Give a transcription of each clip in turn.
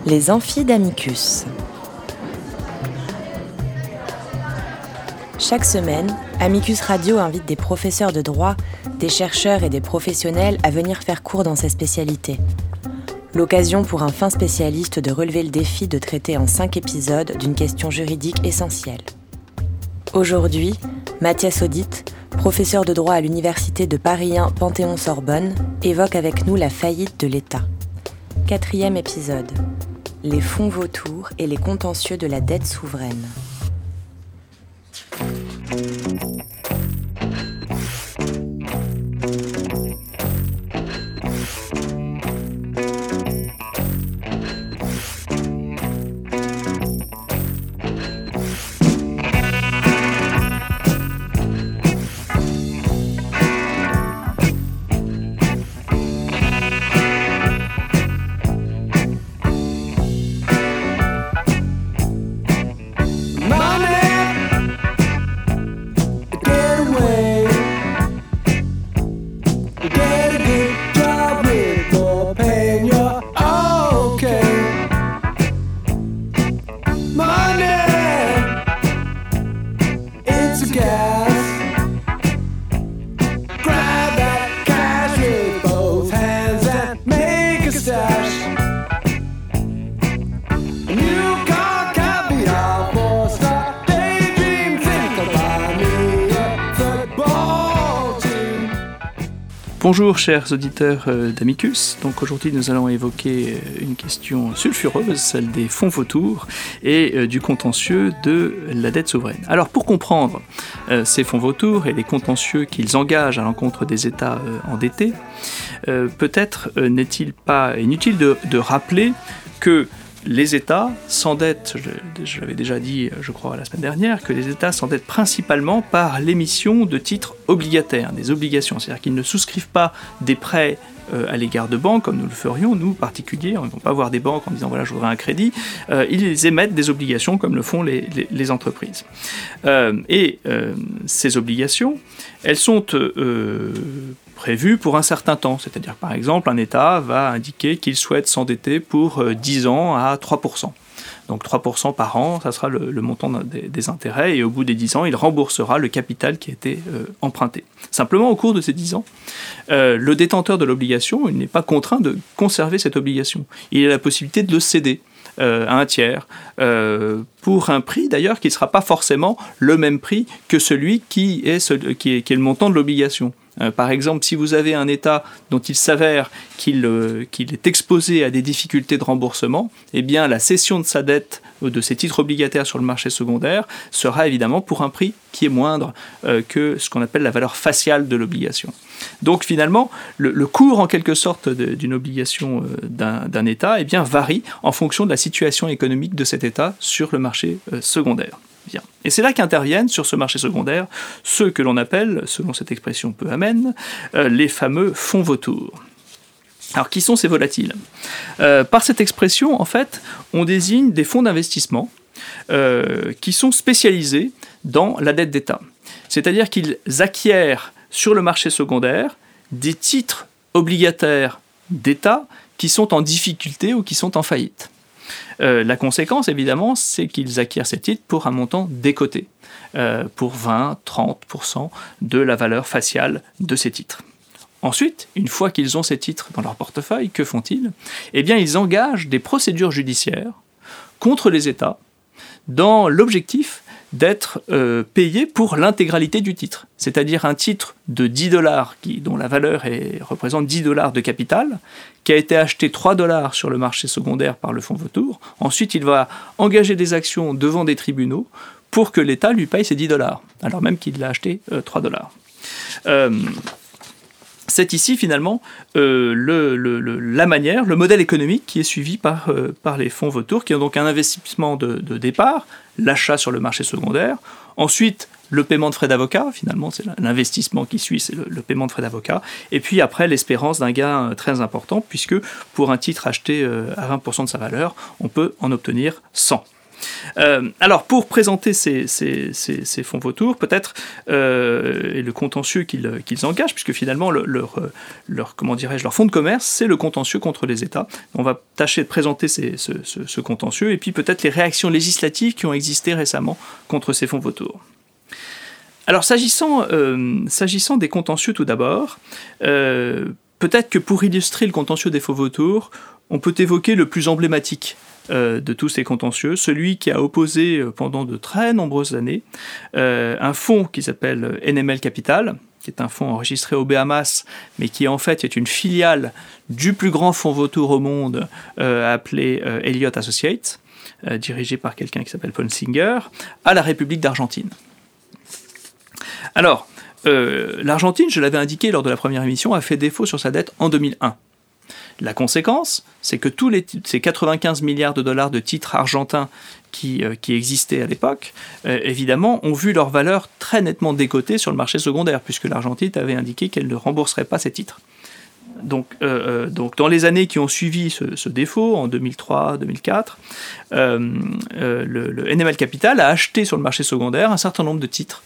Les amphis d'Amicus. Chaque semaine, Amicus Radio invite des professeurs de droit, des chercheurs et des professionnels à venir faire cours dans ces spécialités. L'occasion pour un fin spécialiste de relever le défi de traiter en 5 épisodes d'une question juridique essentielle. Aujourd'hui, Mathias Audit, professeur de droit à l'université de Paris 1 Panthéon-Sorbonne, évoque avec nous la faillite de l'État. 4e épisode. Les fonds vautours et les contentieux de la dette souveraine. Bonjour chers auditeurs d'Amicus, donc aujourd'hui nous allons évoquer une question sulfureuse, celle des fonds vautours et du contentieux de la dette souveraine. Alors pour comprendre ces fonds vautours et les contentieux qu'ils engagent à l'encontre des États endettés, peut-être n'est-il pas inutile de rappeler que les États s'endettent, je l'avais déjà dit je crois la semaine dernière, que les États s'endettent principalement par l'émission de titres obligataires, des obligations, c'est-à-dire qu'ils ne souscrivent pas des prêts à l'égard de banques, comme nous le ferions, nous, particuliers, on ne va pas voir des banques en disant voilà, je voudrais un crédit, ils émettent des obligations comme le font les entreprises. Ces obligations, elles sont prévues pour un certain temps, c'est-à-dire par exemple un État va indiquer qu'il souhaite s'endetter pour 10 ans à 3%. Donc 3% par an, ça sera le montant des intérêts, et au bout des 10 ans, il remboursera le capital qui a été emprunté. Simplement, au cours de ces 10 ans, le détenteur de l'obligation, il n'est pas contraint de conserver cette obligation. Il a la possibilité de le céder à un tiers, pour un prix d'ailleurs qui ne sera pas forcément le même prix que celui qui est le montant de l'obligation. Par exemple, si vous avez un État dont il s'avère qu'il est exposé à des difficultés de remboursement, eh bien la cession de sa dette ou de ses titres obligataires sur le marché secondaire sera évidemment pour un prix qui est moindre que ce qu'on appelle la valeur faciale de l'obligation. Donc finalement, le cours en quelque sorte d'une obligation d'un État eh bien, varie en fonction de la situation économique de cet État sur le marché secondaire. Bien. Et c'est là qu'interviennent sur ce marché secondaire ceux que l'on appelle, selon cette expression peu amène, les fameux fonds vautours. Alors qui sont ces volatiles ? Par cette expression, en fait, on désigne des fonds d'investissement qui sont spécialisés dans la dette d'État. C'est-à-dire qu'ils acquièrent sur le marché secondaire des titres obligataires d'État qui sont en difficulté ou qui sont en faillite. La conséquence, évidemment, c'est qu'ils acquièrent ces titres pour un montant décoté, pour 20-30% de la valeur faciale de ces titres. Ensuite, une fois qu'ils ont ces titres dans leur portefeuille, que font-ils ? Eh bien, ils engagent des procédures judiciaires contre les États dans l'objectif d'être payés pour l'intégralité du titre. C'est-à-dire un titre de $10 dont la valeur représente $10 de capital, qui a été acheté $3 sur le marché secondaire par le fonds vautour. Ensuite, il va engager des actions devant des tribunaux pour que l'État lui paye ces $10, alors même qu'il l'a acheté $3. C'est ici finalement la manière, le modèle économique qui est suivi par les fonds vautours, qui ont donc un investissement de départ, l'achat sur le marché secondaire, ensuite le paiement de frais d'avocat, finalement c'est l'investissement qui suit, c'est le paiement de frais d'avocat, et puis après l'espérance d'un gain très important, puisque pour un titre acheté à 20% de sa valeur, on peut en obtenir 100. Alors, pour présenter ces fonds vautours, peut-être, et le contentieux qu'ils engagent, puisque finalement, leur fonds de commerce, c'est le contentieux contre les États. On va tâcher de présenter ce contentieux, et puis peut-être les réactions législatives qui ont existé récemment contre ces fonds vautours. Alors, s'agissant des contentieux tout d'abord, peut-être que pour illustrer le contentieux des fonds vautours, on peut évoquer le plus emblématique de tous ces contentieux, celui qui a opposé pendant de très nombreuses années un fonds qui s'appelle NML Capital, qui est un fonds enregistré aux Bahamas, mais qui en fait est une filiale du plus grand fonds vautour au monde appelé Elliott Associates, dirigé par quelqu'un qui s'appelle Paul Singer, à la République d'Argentine. Alors, l'Argentine, je l'avais indiqué lors de la première émission, a fait défaut sur sa dette en 2001. La conséquence, c'est que tous ces 95 milliards de dollars de titres argentins qui existaient à l'époque, évidemment, ont vu leur valeur très nettement décotée sur le marché secondaire, puisque l'Argentine avait indiqué qu'elle ne rembourserait pas ces titres. Donc, dans les années qui ont suivi ce défaut, en 2003-2004, le NML Capital a acheté sur le marché secondaire un certain nombre de titres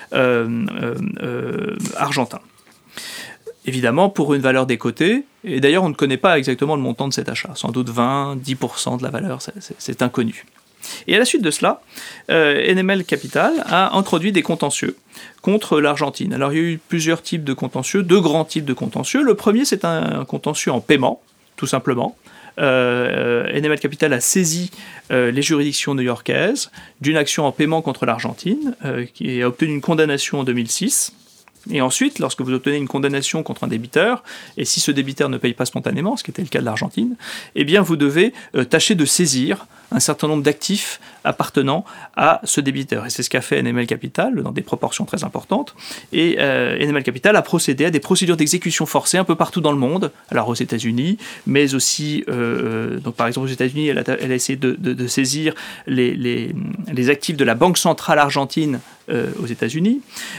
argentins. Évidemment, pour une valeur décotée, et d'ailleurs on ne connaît pas exactement le montant de cet achat, sans doute 20-10% de la valeur, c'est inconnu. Et à la suite de cela, NML Capital a introduit des contentieux contre l'Argentine. Alors il y a eu plusieurs types de contentieux, deux grands types de contentieux. Le premier, c'est un contentieux en paiement, tout simplement. NML Capital a saisi les juridictions new-yorkaises d'une action en paiement contre l'Argentine, qui a obtenu une condamnation en 2006. Et ensuite, lorsque vous obtenez une condamnation contre un débiteur, et si ce débiteur ne paye pas spontanément, ce qui était le cas de l'Argentine, eh bien vous devez tâcher de saisir un certain nombre d'actifs appartenant à ce débiteur. Et c'est ce qu'a fait NML Capital dans des proportions très importantes. Et NML Capital a procédé à des procédures d'exécution forcée un peu partout dans le monde, alors aux États-Unis, mais aussi, donc par exemple aux États-Unis, elle a essayé de saisir les actifs de la Banque centrale argentine aux États-Unis.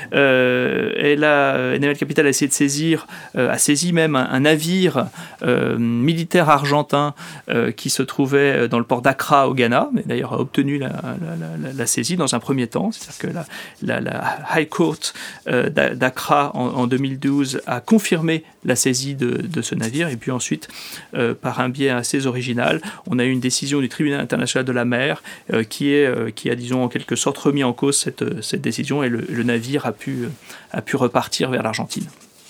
NML Capital a essayé de saisir, a saisi même un navire militaire argentin qui se trouvait dans le port d'Accra au Ghana, mais d'ailleurs a obtenu la saisie dans un premier temps. C'est-à-dire que la High Court d'Accra en 2012 a confirmé la saisie de ce navire, et puis ensuite, par un biais assez original, on a eu une décision du tribunal international de la mer qui a, disons, en quelque sorte remis en cause cette décision, et le navire a pu repartir vers l'Argentine.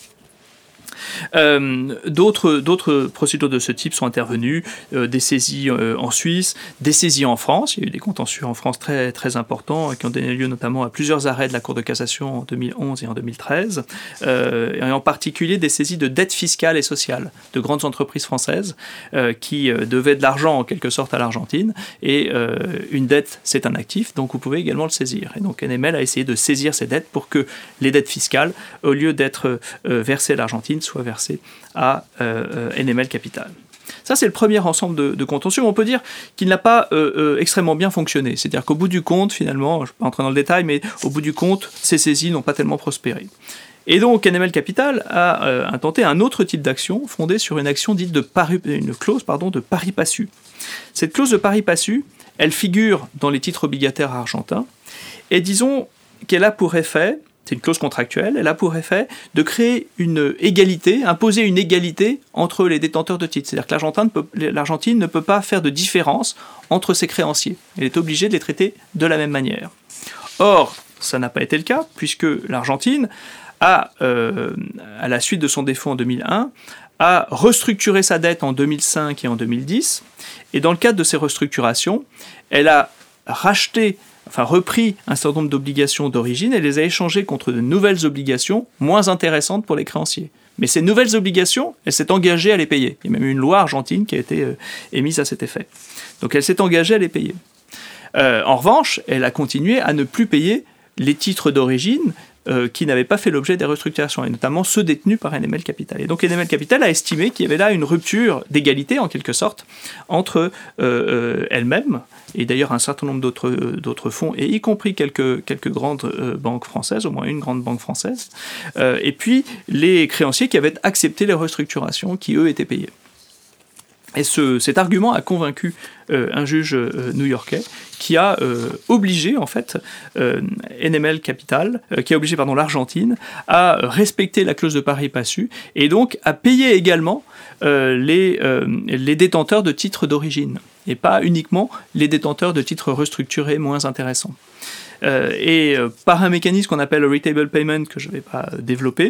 D'autres procédures de ce type sont intervenues, des saisies en Suisse, des saisies en France. Il y a eu des contentieux en France très, très importants qui ont donné lieu notamment à plusieurs arrêts de la Cour de cassation en 2011 et en 2013, et en particulier des saisies de dettes fiscales et sociales de grandes entreprises françaises qui devaient de l'argent en quelque sorte à l'Argentine, et une dette, c'est un actif, donc vous pouvez également le saisir. Et donc NML a essayé de saisir ces dettes pour que les dettes fiscales, au lieu d'être versées à l'Argentine, soient versées à NML Capital. Ça, c'est le premier ensemble de contentieux. On peut dire qu'il n'a pas extrêmement bien fonctionné. C'est-à-dire qu'au bout du compte, finalement, je ne vais pas entrer dans le détail, mais au bout du compte, ces saisies n'ont pas tellement prospéré. Et donc, NML Capital a intenté un autre type d'action fondée sur une action dite une clause de pari passu. Cette clause de pari passu, elle figure dans les titres obligataires argentins, et disons qu'elle a pour effet, c'est une clause contractuelle, elle a pour effet de créer une égalité, imposer une égalité entre les détenteurs de titres. C'est-à-dire que l'Argentine ne peut pas faire de différence entre ses créanciers. Elle est obligée de les traiter de la même manière. Or, ça n'a pas été le cas, puisque l'Argentine a, à la suite de son défaut en 2001, a restructuré sa dette en 2005 et en 2010, et dans le cadre de ces restructurations, elle a repris un certain nombre d'obligations d'origine et les a échangées contre de nouvelles obligations moins intéressantes pour les créanciers. Mais ces nouvelles obligations, elle s'est engagée à les payer. Il y a même eu une loi argentine qui a été émise à cet effet. Donc elle s'est engagée à les payer. En revanche, elle a continué à ne plus payer les titres d'origine qui n'avaient pas fait l'objet des restructurations, et notamment ceux détenus par NML Capital. Et donc NML Capital a estimé qu'il y avait là une rupture d'égalité, en quelque sorte, entre elle-même, et d'ailleurs un certain nombre d'autres fonds, et y compris quelques grandes banques françaises, au moins une grande banque française, et puis les créanciers qui avaient accepté les restructurations qui, eux, étaient payés. Et cet argument a convaincu un juge new-yorkais qui a obligé en fait NML Capital, qui a obligé l'Argentine à respecter la clause de pari passu et donc à payer également les détenteurs de titres d'origine et pas uniquement les détenteurs de titres restructurés moins intéressants. Par un mécanisme qu'on appelle le retable payment, que je ne vais pas développer,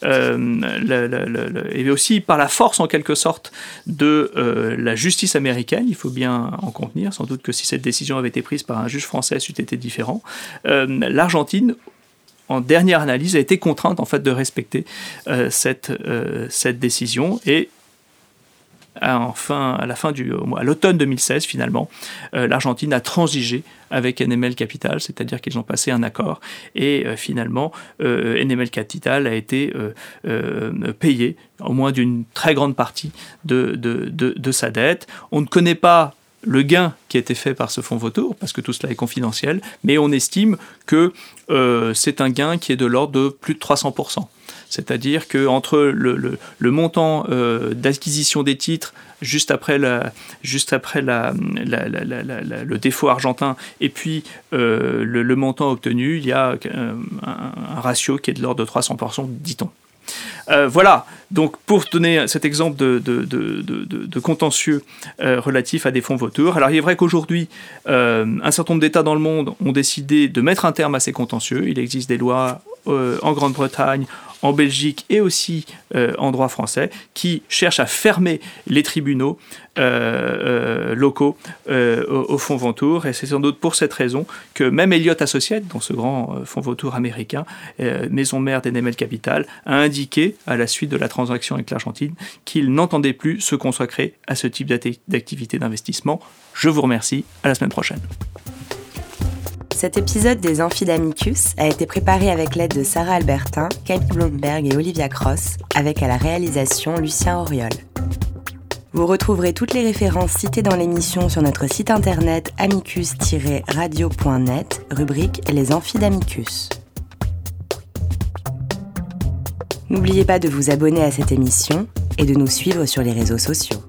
et aussi par la force en quelque sorte de la justice américaine, il faut bien en convenir, sans doute que si cette décision avait été prise par un juge français, c'eût été différent, l'Argentine, en dernière analyse, a été contrainte en fait de respecter cette décision et à l'automne 2016, finalement, l'Argentine a transigé avec NML Capital, c'est-à-dire qu'ils ont passé un accord et finalement NML Capital a été payé au moins d'une très grande partie de sa dette. On ne connaît pas le gain qui a été fait par ce fonds vautour, parce que tout cela est confidentiel, mais on estime que c'est un gain qui est de l'ordre de plus de 300%. C'est-à-dire qu'entre le montant d'acquisition des titres juste après le défaut argentin et puis le montant obtenu, il y a un ratio qui est de l'ordre de 300%, dit-on. Voilà, donc pour donner cet exemple de contentieux relatif à des fonds vautours. Alors il est vrai qu'aujourd'hui, un certain nombre d'États dans le monde ont décidé de mettre un terme à ces contentieux. Il existe des lois en Grande-Bretagne, en Belgique et aussi en droit français, qui cherchent à fermer les tribunaux locaux au fonds vautour. Et c'est sans doute pour cette raison que même Elliott Associates, dans ce grand fonds vautour américain, maison mère d'NML Capital, a indiqué, à la suite de la transaction avec l'Argentine, qu'il n'entendait plus se consacrer à ce type d'activité d'investissement. Je vous remercie, à la semaine prochaine. Cet épisode des Amphidamicus a été préparé avec l'aide de Sarah Albertin, Camille Blomberg et Olivia Cross, avec à la réalisation Lucien Auriol. Vous retrouverez toutes les références citées dans l'émission sur notre site internet amicus-radio.net, rubrique Les Amphidamicus. N'oubliez pas de vous abonner à cette émission et de nous suivre sur les réseaux sociaux.